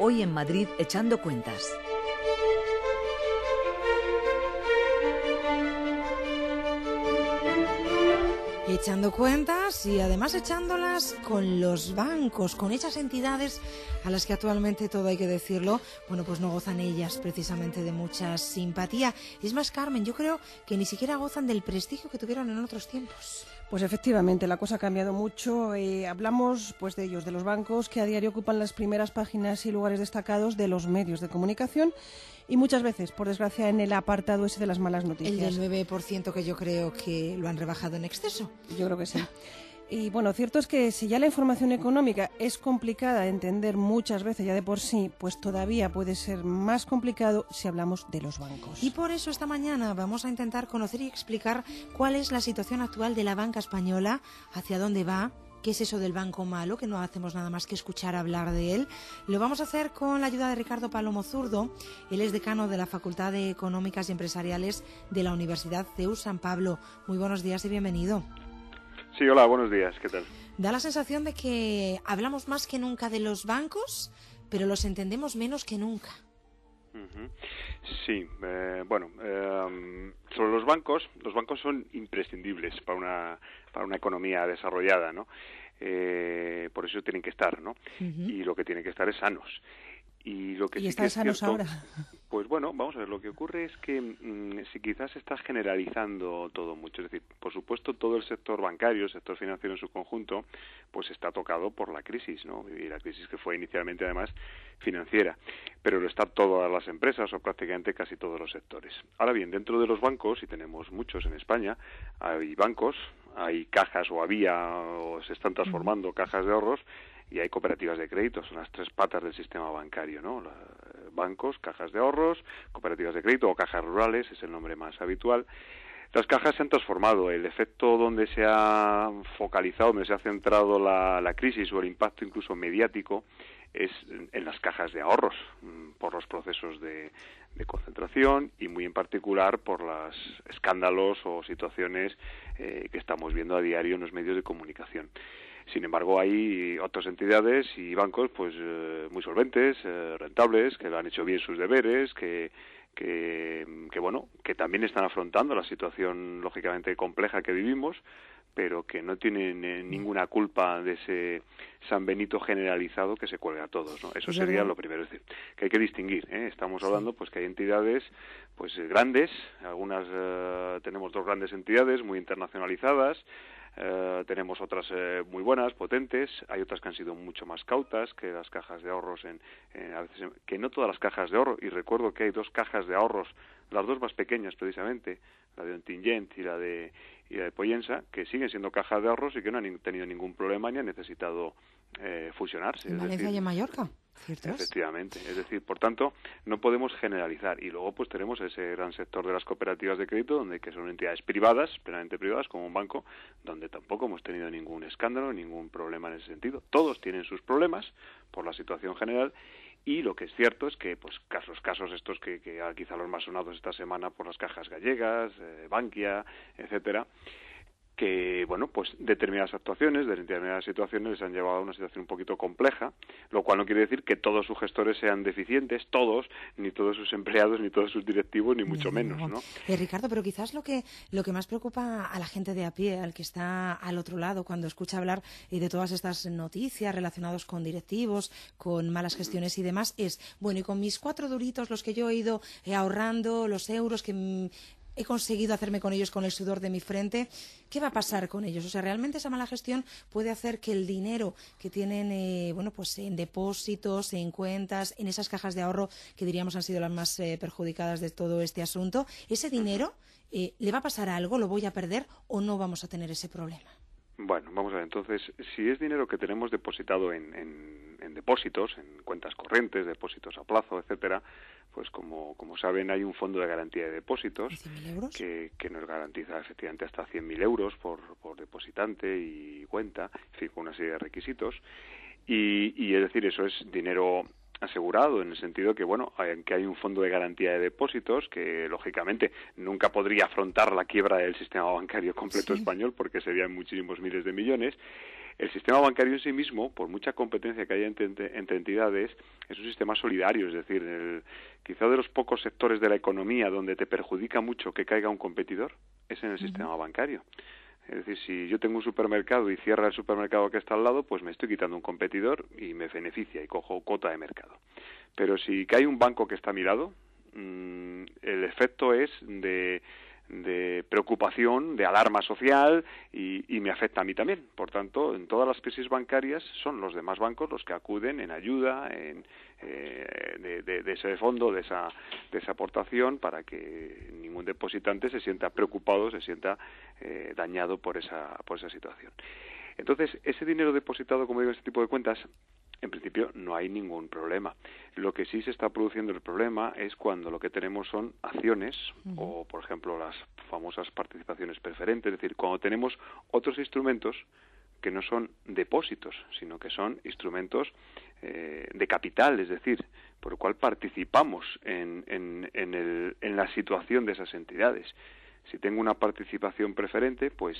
hoy en Madrid echando cuentas. Echando cuentas y además echándolas con los bancos, con esas entidades a las que actualmente, todo hay que decirlo, bueno, pues no gozan ellas precisamente de mucha simpatía. Es más, Carmen, yo creo que ni siquiera gozan del prestigio que tuvieron en otros tiempos. Pues efectivamente, la cosa ha cambiado mucho. Hablamos pues de ellos, de los bancos que a diario ocupan las primeras páginas y lugares destacados de los medios de comunicación y muchas veces, por desgracia, en el apartado ese de las malas noticias. El del 9% que yo creo que lo han rebajado en exceso. Yo creo que sí. Y bueno, cierto es que si ya la información económica es complicada de entender muchas veces ya de por sí, pues todavía puede ser más complicado si hablamos de los bancos. Y por eso esta mañana vamos a intentar conocer y explicar cuál es la situación actual de la banca española, hacia dónde va, qué es eso del banco malo, que no hacemos nada más que escuchar hablar de él. Lo vamos a hacer con la ayuda de Ricardo Palomo Zurdo. Él es decano de la Facultad de Económicas y Empresariales de la Universidad CEU San Pablo. Muy buenos días y bienvenido. Sí, hola, buenos días, ¿qué tal? Da la sensación de que hablamos más que nunca de los bancos, pero los entendemos menos que nunca. Sí, sobre los bancos son imprescindibles para una economía desarrollada, ¿no? Por eso tienen que estar, ¿no? Y lo que tienen que estar es sanos. Y lo que sí están que es sanos cierto, ahora. pues bueno, vamos a ver, lo que ocurre es que si quizás se está generalizando todo mucho, es decir, por supuesto todo el sector bancario, el sector financiero en su conjunto, pues está tocado por la crisis, ¿no? Y la crisis que fue inicialmente además financiera, pero lo está todas las empresas o prácticamente casi todos los sectores. Ahora bien, dentro de los bancos, y tenemos muchos en España, hay bancos, hay cajas o se están transformando cajas de ahorros, y hay cooperativas de crédito, son las tres patas del sistema bancario, ¿no? Bancos, cajas de ahorros, cooperativas de crédito o cajas rurales, es el nombre más habitual. Las cajas se han transformado, el efecto donde se ha focalizado, donde se ha centrado la crisis o el impacto incluso mediático es en las cajas de ahorros, por los procesos de concentración y muy en particular por los escándalos o situaciones que estamos viendo a diario en los medios de comunicación. Sin embargo, hay otras entidades y bancos pues muy solventes, rentables, que han hecho bien sus deberes, que también están afrontando la situación lógicamente compleja que vivimos, pero que no tienen ninguna culpa de ese San Benito generalizado que se cuelga a todos, ¿no? Eso sería lo primero, es decir, que hay que distinguir, ¿eh? Estamos hablando pues que hay entidades pues grandes, algunas tenemos dos grandes entidades muy internacionalizadas. Tenemos otras muy buenas, potentes, hay otras que han sido mucho más cautas que las cajas de ahorros, a veces, que no todas las cajas de ahorro, y recuerdo que hay dos cajas de ahorros, las dos más pequeñas precisamente, la de Ontinyent y la de Pollensa, que siguen siendo cajas de ahorros y que no han tenido ningún problema ni han necesitado fusionarse. En Valencia y en Mallorca. ¿Cierto? Efectivamente, es decir, por tanto, no podemos generalizar. Y luego pues tenemos ese gran sector de las cooperativas de crédito, que son entidades privadas, plenamente privadas, como un banco, donde tampoco hemos tenido ningún escándalo, ningún problema en ese sentido. Todos tienen sus problemas por la situación general, y lo que es cierto es que pues los casos estos que quizá los más sonados esta semana por las cajas gallegas, Bankia, etcétera, que, bueno, pues determinadas actuaciones, de determinadas situaciones les han llevado a una situación un poquito compleja, lo cual no quiere decir que todos sus gestores sean deficientes, todos, ni todos sus empleados, ni todos sus directivos, ni mucho menos, ¿no? Ricardo, pero quizás lo que más preocupa a la gente de a pie, al que está al otro lado, cuando escucha hablar de todas estas noticias relacionadas con directivos, con malas gestiones y demás, es, bueno, y con mis 4 duritos, los que yo he ido ahorrando, los euros que he conseguido hacerme con ellos con el sudor de mi frente, ¿qué va a pasar con ellos? O sea, realmente esa mala gestión puede hacer que el dinero que tienen, pues en depósitos, en cuentas, en esas cajas de ahorro que diríamos han sido las más perjudicadas de todo este asunto, ese dinero, ¿le va a pasar algo? ¿Lo voy a perder o no vamos a tener ese problema? Bueno, vamos a ver, entonces, si es dinero que tenemos depositado en depósitos, en cuentas corrientes, depósitos a plazo, etcétera, pues como saben, hay un fondo de garantía de depósitos que nos garantiza efectivamente hasta 100.000 euros por depositante y cuenta, en fin, con una serie de requisitos. Y es decir, eso es dinero asegurado, en el sentido que, bueno, que hay un fondo de garantía de depósitos que, lógicamente, nunca podría afrontar la quiebra del sistema bancario completo español, porque serían muchísimos miles de millones. El sistema bancario en sí mismo, por mucha competencia que haya entre entidades, es un sistema solidario, es decir, quizá de los pocos sectores de la economía donde te perjudica mucho que caiga un competidor es en el sistema bancario. Es decir, si yo tengo un supermercado y cierra el supermercado que está al lado, pues me estoy quitando un competidor y me beneficia y cojo cuota de mercado. Pero si cae un banco que está a mi lado, el efecto es de preocupación, de alarma social y me afecta a mí también. Por tanto, en todas las crisis bancarias son los demás bancos los que acuden en ayuda de ese fondo, de esa aportación, para que ningún depositante se sienta preocupado, se sienta dañado por esa situación. Entonces, ese dinero depositado, como digo, en este tipo de cuentas, en principio no hay ningún problema. Lo que sí se está produciendo el problema es cuando lo que tenemos son acciones o, por ejemplo, las famosas participaciones preferentes, es decir, cuando tenemos otros instrumentos que no son depósitos, sino que son instrumentos de capital, es decir, por el cual participamos en la situación de esas entidades. Si tengo una participación preferente, pues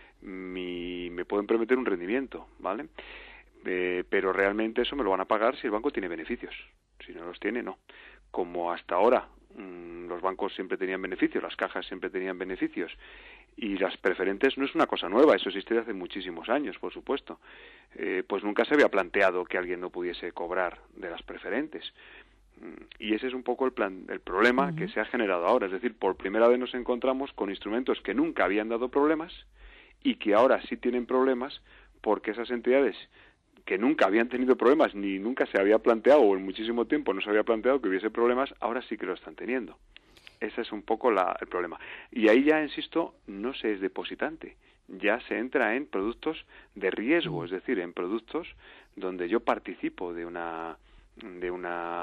me pueden permitir un rendimiento, ¿vale? Pero realmente eso me lo van a pagar si el banco tiene beneficios. Si no los tiene, no. Como hasta ahora los bancos siempre tenían beneficios, las cajas siempre tenían beneficios, y las preferentes no es una cosa nueva, eso existe desde hace muchísimos años, por supuesto. Pues nunca se había planteado que alguien no pudiese cobrar de las preferentes. Y ese es un poco el problema que se ha generado ahora. Es decir, por primera vez nos encontramos con instrumentos que nunca habían dado problemas y que ahora sí tienen problemas porque esas entidades que nunca habían tenido problemas ni nunca se había planteado, o en muchísimo tiempo no se había planteado que hubiese problemas, ahora sí que lo están teniendo. Ese es un poco el problema. Y ahí ya, insisto, no se es depositante, ya se entra en productos de riesgo, es decir, en productos donde yo participo de un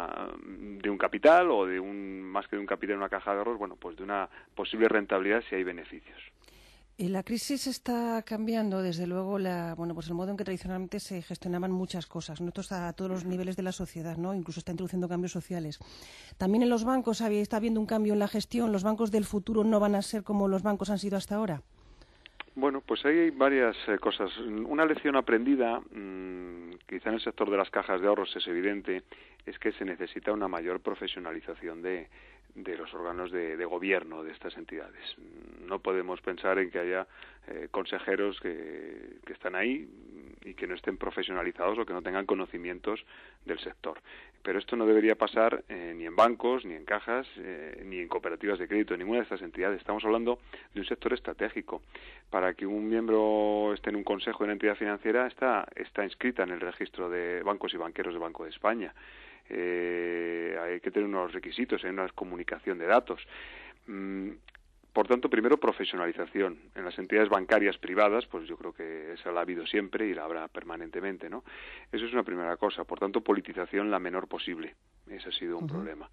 capital o más que de un capital, una caja de ahorros, bueno, pues de una posible rentabilidad si hay beneficios. La crisis está cambiando, desde luego, pues el modo en que tradicionalmente se gestionaban muchas cosas, ¿no? Esto está a todos los niveles de la sociedad, ¿no? Incluso está introduciendo cambios sociales. También en los bancos está habiendo un cambio en la gestión. ¿Los bancos del futuro no van a ser como los bancos han sido hasta ahora? Bueno, pues ahí hay varias cosas. Una lección aprendida, quizá en el sector de las cajas de ahorros es evidente, es que se necesita una mayor profesionalización de los órganos de gobierno de estas entidades. No podemos pensar en que haya consejeros que están ahí y que no estén profesionalizados o que no tengan conocimientos del sector. Pero esto no debería pasar ni en bancos, ni en cajas, ni en cooperativas de crédito, en ninguna de estas entidades. Estamos hablando de un sector estratégico. Para que un miembro esté en un consejo de una entidad financiera, está inscrita en el registro de bancos y banqueros del Banco de España. Hay que tener unos requisitos, hay una comunicación de datos. Por tanto, primero, profesionalización. En las entidades bancarias privadas, pues yo creo que esa la ha habido siempre y la habrá permanentemente, ¿no? Eso es una primera cosa. Por tanto, politización la menor posible. Ese ha sido un problema.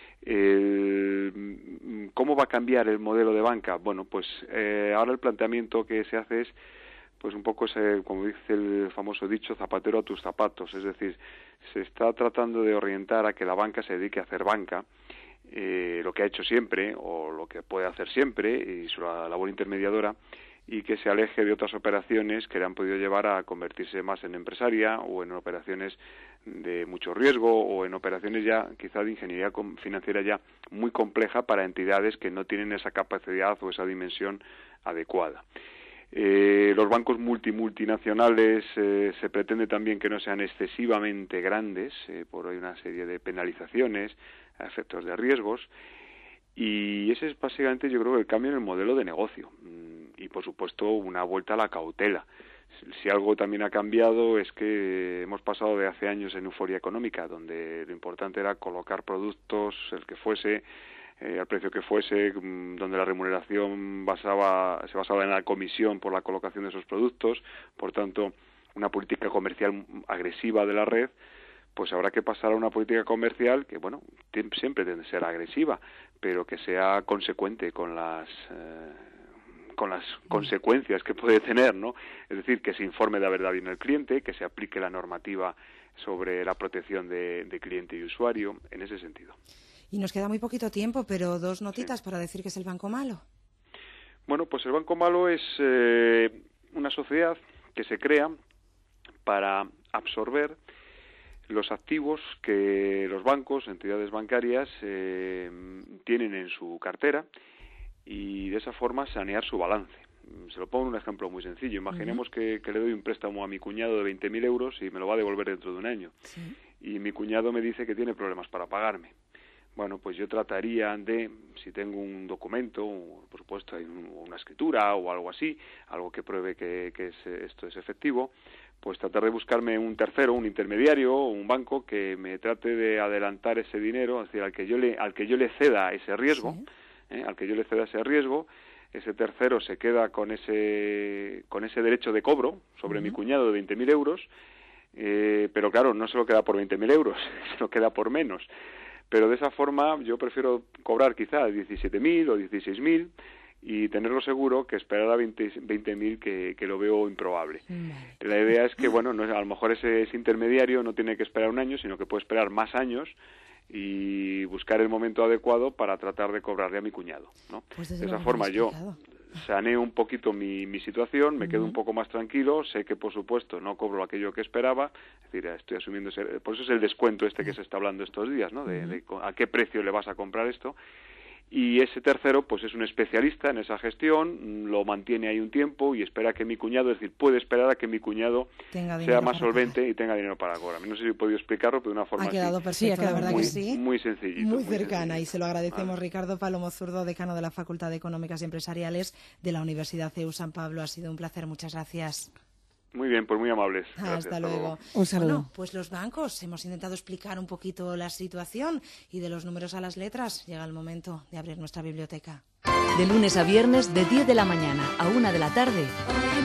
¿Cómo va a cambiar el modelo de banca? Bueno, pues ahora el planteamiento que se hace es pues un poco ese, como dice el famoso dicho, zapatero a tus zapatos. Es decir, se está tratando de orientar a que la banca se dedique a hacer banca, lo que ha hecho siempre o lo que puede hacer siempre, y su labor intermediadora, y que se aleje de otras operaciones que le han podido llevar a convertirse más en empresaria o en operaciones de mucho riesgo o en operaciones ya quizá de ingeniería financiera ya muy compleja para entidades que no tienen esa capacidad o esa dimensión adecuada. Los bancos multinacionales se pretende también que no sean excesivamente grandes, por hay una serie de penalizaciones a efectos de riesgos, y ese es básicamente, yo creo, el cambio en el modelo de negocio y, por supuesto, una vuelta a la cautela. Si algo también ha cambiado es que hemos pasado de hace años en euforia económica, donde lo importante era colocar productos, el que fuese, al precio que fuese, donde la remuneración se basaba en la comisión por la colocación de esos productos, por tanto, una política comercial agresiva de la red. Pues habrá que pasar a una política comercial que, bueno, siempre debe ser agresiva, pero que sea consecuente con las consecuencias que puede tener, ¿no? Es decir, que se informe de verdad bien el cliente, que se aplique la normativa sobre la protección de cliente y usuario, en ese sentido. Y nos queda muy poquito tiempo, pero 2 notitas para decir que es el banco malo. Bueno, pues el banco malo es una sociedad que se crea para absorber los activos que los bancos, entidades bancarias, tienen en su cartera y de esa forma sanear su balance. Se lo pongo en un ejemplo muy sencillo. Imaginemos que le doy un préstamo a mi cuñado de 20.000 euros y me lo va a devolver dentro de un año. Sí. Y mi cuñado me dice que tiene problemas para pagarme. Bueno, pues yo trataría de, si tengo un documento, por supuesto hay una escritura o algo así, algo que pruebe que esto es efectivo, pues tratar de buscarme un tercero, un intermediario o un banco que me trate de adelantar ese dinero, es decir, al que yo le ceda ese riesgo, sí. Al que yo le ceda ese riesgo, ese tercero se queda con ese derecho de cobro sobre mi cuñado de 20.000 euros, pero claro, no se lo queda por 20.000 euros, se lo queda por menos. Pero de esa forma yo prefiero cobrar quizá 17.000 o 16.000 y tenerlo seguro que esperar a 20.000 que lo veo improbable. La idea es que, bueno, a lo mejor ese intermediario no tiene que esperar un año, sino que puede esperar más años y buscar el momento adecuado para tratar de cobrarle a mi cuñado, ¿no? Pues de esa forma yo saneo un poquito mi situación, me quedo un poco más tranquilo, sé que por supuesto no cobro aquello que esperaba, es decir, estoy asumiendo por eso es el descuento que se está hablando estos días, ¿no? De a qué precio le vas a comprar esto. Y ese tercero, pues es un especialista en esa gestión, lo mantiene ahí un tiempo y espera que mi cuñado, es decir, puede esperar a que mi cuñado sea más solvente y tenga dinero para cobrar. No sé si he podido explicarlo, pero de una forma ha quedado perfecto, la verdad muy, que sí. Muy sencillito. Muy cercana, y se lo agradecemos. Ricardo Palomo Zurdo, decano de la Facultad de Económicas y Empresariales de la Universidad CEU San Pablo. Ha sido un placer, muchas gracias. Muy bien, pues muy amables. Gracias, hasta luego. Un saludo. Bueno, pues los bancos, hemos intentado explicar un poquito la situación y de los números a las letras llega el momento de abrir nuestra biblioteca. De lunes a viernes, de 10 de la mañana a 1 de la tarde,